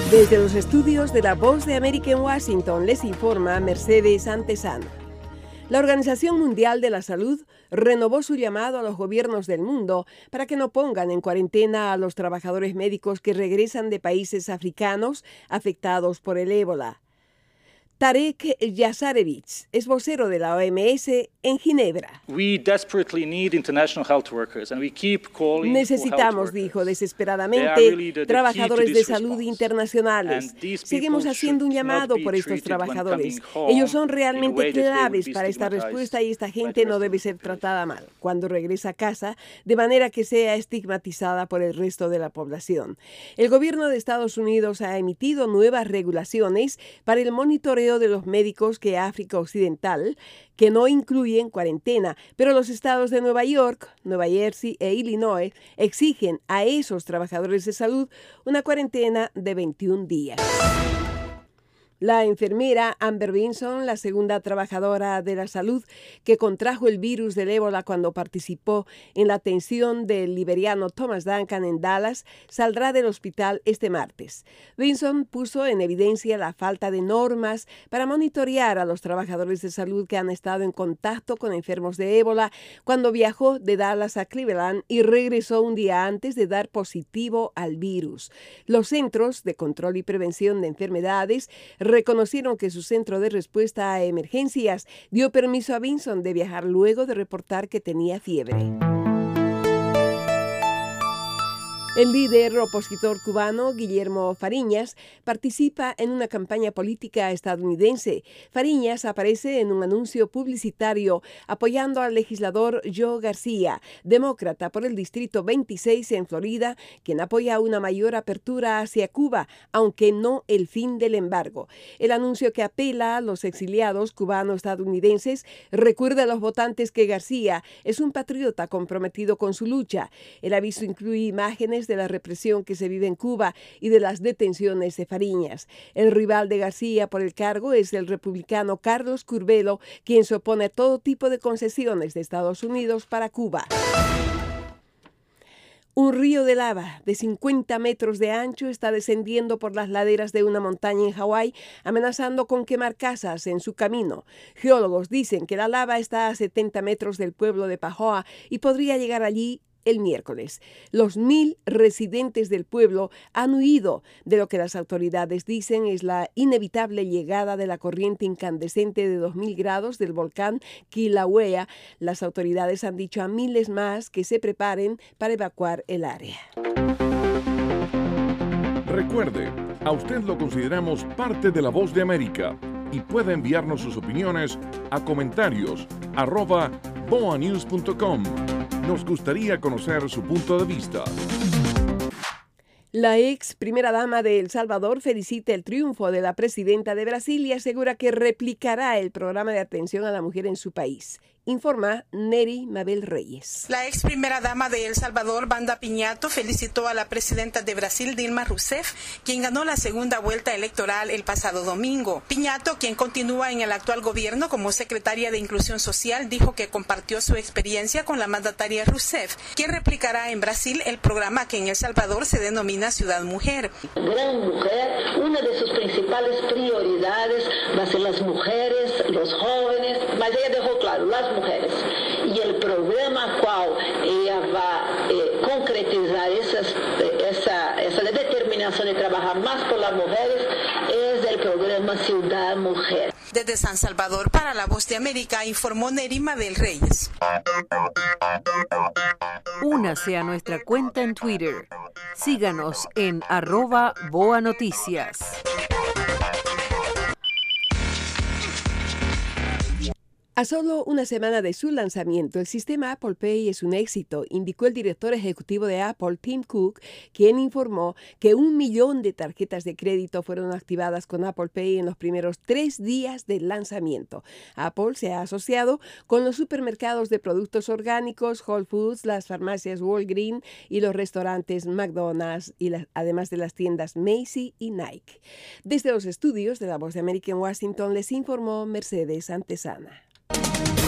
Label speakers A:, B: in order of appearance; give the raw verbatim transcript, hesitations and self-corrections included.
A: Desde los estudios de La Voz de América en Washington les informa Mercedes Antesana. La Organización Mundial de la Salud renovó su llamado a los gobiernos del mundo para que no pongan en cuarentena a los trabajadores médicos que regresan de países africanos afectados por el ébola. Tarek Yazarevic es vocero de la O M S en Ginebra. Necesitamos, dijo desesperadamente, trabajadores de salud internacionales. Seguimos haciendo un llamado por estos trabajadores. Ellos son realmente claves para esta respuesta y esta gente no debe ser tratada mal cuando regresa a casa, de manera que sea estigmatizada por el resto de la población. El gobierno de Estados Unidos ha emitido nuevas regulaciones para el monitoreo de los médicos que África Occidental, que no incluyen cuarentena, pero los estados de Nueva York, Nueva Jersey e Illinois exigen a esos trabajadores de salud una cuarentena de veintiún días. La enfermera Amber Vinson, la segunda trabajadora de la salud que contrajo el virus del ébola cuando participó en la atención del liberiano Thomas Duncan en Dallas, saldrá del hospital este martes. Vinson puso en evidencia la falta de normas para monitorear a los trabajadores de salud que han estado en contacto con enfermos de ébola cuando viajó de Dallas a Cleveland y regresó un día antes de dar positivo al virus. Los Centros de Control y Prevención de Enfermedades reconocieron que su centro de respuesta a emergencias dio permiso a Vinson de viajar luego de reportar que tenía fiebre. El líder opositor cubano, Guillermo Fariñas, participa en una campaña política estadounidense. Fariñas aparece en un anuncio publicitario apoyando al legislador Joe García, demócrata por el Distrito veintiséis en Florida, quien apoya una mayor apertura hacia Cuba, aunque no el fin del embargo. El anuncio, que apela a los exiliados cubano-estadounidenses, recuerda a los votantes que García es un patriota comprometido con su lucha. El aviso incluye imágenes de la represión que se vive en Cuba y de las detenciones de Fariñas. El rival de García por el cargo es el republicano Carlos Curbelo, quien se opone a todo tipo de concesiones de Estados Unidos para Cuba. Un río de lava de cincuenta metros de ancho está descendiendo por las laderas de una montaña en Hawái, amenazando con quemar casas en su camino. Geólogos dicen que la lava está a setenta metros del pueblo de Pahoa y podría llegar allí el miércoles. Los mil residentes del pueblo han huido de lo que las autoridades dicen es la inevitable llegada de la corriente incandescente de dos mil grados del volcán Kilauea. Las autoridades han dicho a miles más que se preparen para evacuar el área.
B: Recuerde, a usted lo consideramos parte de La Voz de América y puede enviarnos sus opiniones a comentarios arroba boa news punto com. Nos gustaría conocer su punto de vista.
A: La ex primera dama de El Salvador felicita el triunfo de la presidenta de Brasil y asegura que replicará el programa de atención a la mujer en su país. Informa Neri Mabel Reyes.
C: La ex primera dama de El Salvador, Wanda Piñato, felicitó a la presidenta de Brasil, Dilma Rousseff, quien ganó la segunda vuelta electoral el pasado domingo. Piñato, quien continúa en el actual gobierno como secretaria de Inclusión Social, dijo que compartió su experiencia con la mandataria Rousseff, quien replicará en Brasil el programa que en El Salvador se denomina Ciudad Mujer.
D: Gran mujer, una de sus principales prioridades va a ser las mujeres, los jóvenes, mas ella dejó claro, las mujeres. Y el programa cual ella va a eh, concretizar esas, esa, esa determinación de trabajar más por las mujeres es el programa Ciudad Mujer.
C: Desde San Salvador, para La Voz de América, informó Neri Mabel Reyes.
E: Únase a nuestra cuenta en Twitter. Síganos en arroba Boa Noticias.
A: A solo una semana de su lanzamiento, el sistema Apple Pay es un éxito, indicó el director ejecutivo de Apple, Tim Cook, quien informó que un millón de tarjetas de crédito fueron activadas con Apple Pay en los primeros tres días del lanzamiento. Apple se ha asociado con los supermercados de productos orgánicos, Whole Foods, las farmacias Walgreens y los restaurantes McDonald's, y las, además de las tiendas Macy y Nike. Desde los estudios de La Voz de América en Washington les informó Mercedes Antesana.